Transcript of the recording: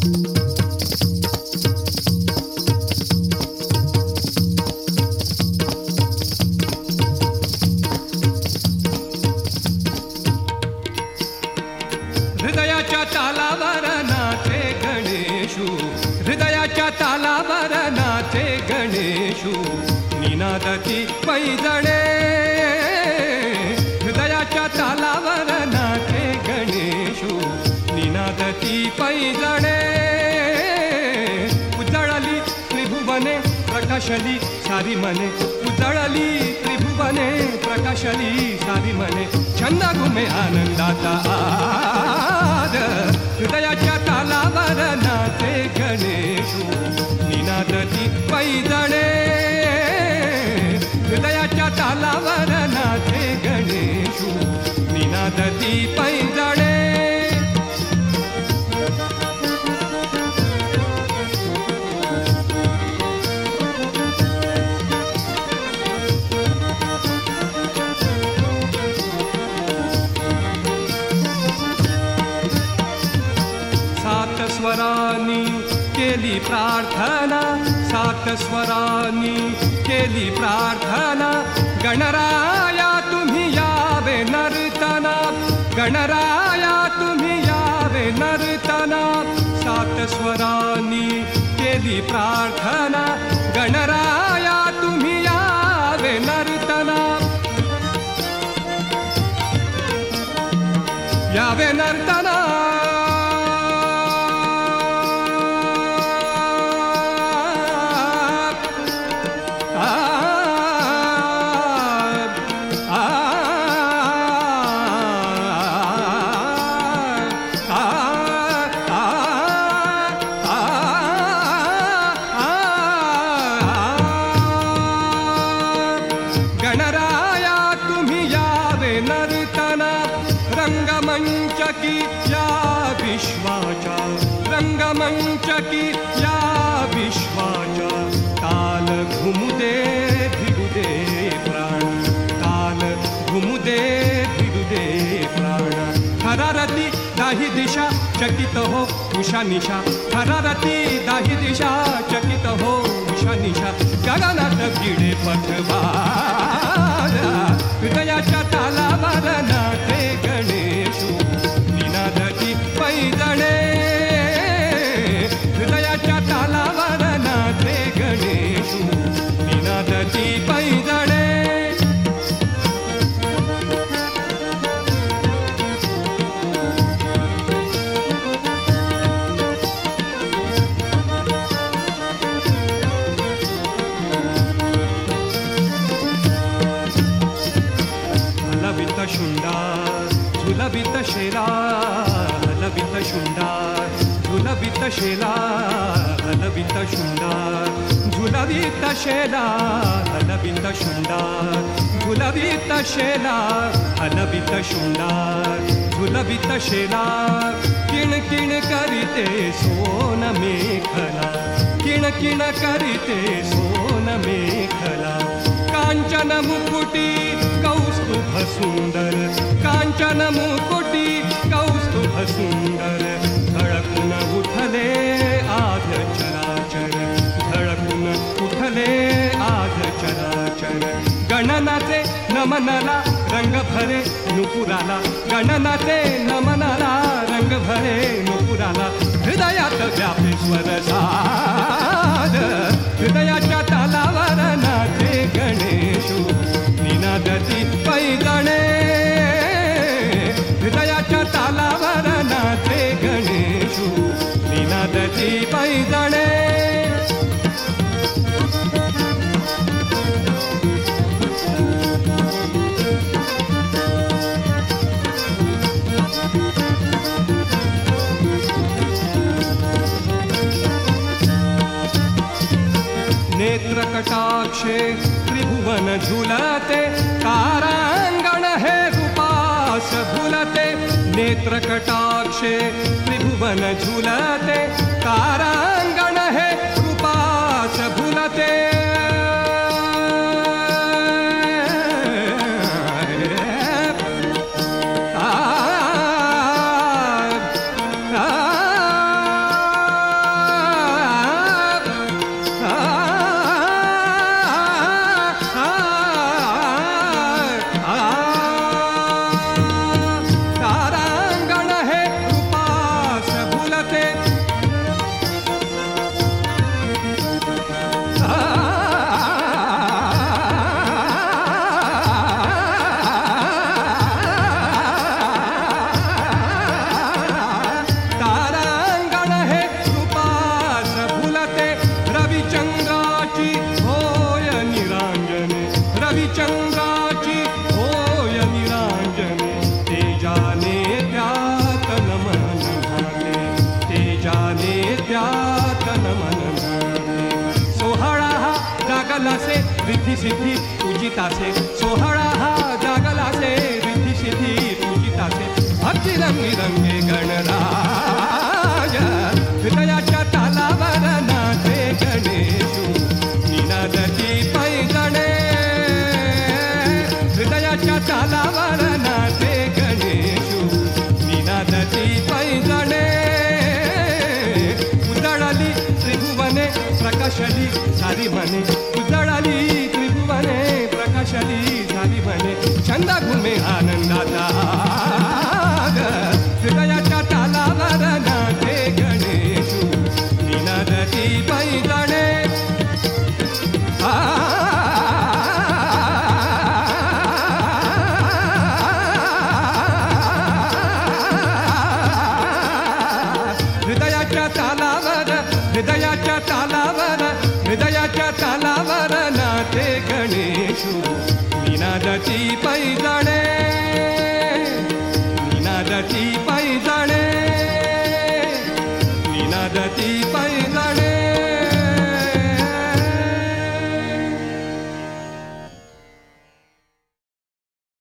हृदयाच्या तालावर नाचे गणेशू, हृदयाच्या तालावर नाचे गणेशू, निनादती पैजणे. हृदयाच्या तालावर नाचे गणेशू, निनादती पैजणे. उजळली त्रिभुवने प्रकाशली सारी मने, उजळली त्रिभुवने प्रकाशली सारी मने. छंद घुमे आनंदाचा आद, हृदयाच्या तालावर नाचे गणेशू, निनादती पैजणे. हृदयाच्या तालावर नाचे गणेशू, निनादती पैजणे. स्वरांनी केली प्रार्थना, सात स्वरांनी केली प्रार्थना. गणराया तुम्ही यावे नर्तना, गणराया तुम्ही यावे नर्तना. सात स्वरांनी केली प्रार्थना, गणराया तुम्ही यावे नर्तना. यावे नर्तना. रंगमंचकी या विश्वाच्या, रंगमंचकी या विश्वाच्या. ताल घुमुदे भिडुदे प्राण, ताल घुमुदे भिडुदे प्राण. थरारती दाही दिशा चकित हो उषा निशा, थरारती दाही दिशा चकित हो उषा निशा. गगनात भिडे पथवार, हृदयाच्या तालावर नाचे गणेशू, निनादती पैजणे. हृदयाच्या तालावर नाचे गणेशू, निनादती पैजणे. शुंडार झुलवित शेला, हलवित शुंडार झुलवित शेला, हलवित शुंडार. झुलवित शेला हलवित शुंडार, झुलवित शेला हलवित शुंडार. झुलवित शेला किण किण करीते सोन मेखला, किण किण करीते सोन मेखला. कांचन मुकुटी कौस्तुभ सुंदर, कांचन मुकुटी कौस्तुभ सुंदर. झळकून उठले आध चराचर, झळकून उठले आध चराचर. गणनाचे नमनाला रंग भरे नुपुराला, गणनाचे नमनाला रंग भरे नुपुराला. हृदयात व्यापे स्वरसाद, हृदयाच्या तालावर नाचे गणेशू, निनादती पैजणे. हृदयाच्या तालावर नाचे गणेशू, निनादती पैजणे. नेत्रकटाक्षे त्रिभुवन झुलते, तारांगण हे रूपास भुलते. नेत्रकटाक्षे त्रिभुवन झुलते, तारांगण हे रूपास भुलते. सिद्धी पूजितासे सोहळा हा जागलासे रिद्धी सिद्धी पूजितासे भक्ती रंगी रंगे गणराज हृदयाच्या तालावर नाचे गणेशू निनादती पैजणे हृदयाच्या तालावर नाचे गणेशू निनादती पैजणे उजळली त्रिभुवने प्रकाशली सारी म्हणे उजळली त्रिभुवने प्रकाशली सारी म्हणे छंद घुमे आनंदाचा हृदयाच्या तालावर नाचे गणेशू निनादती पैजणे हृदयाच्या तालावर हृदयाच्या तालावर हृदयाच्या तालावर नाचे गणेशू निनादती पैजणे निनादती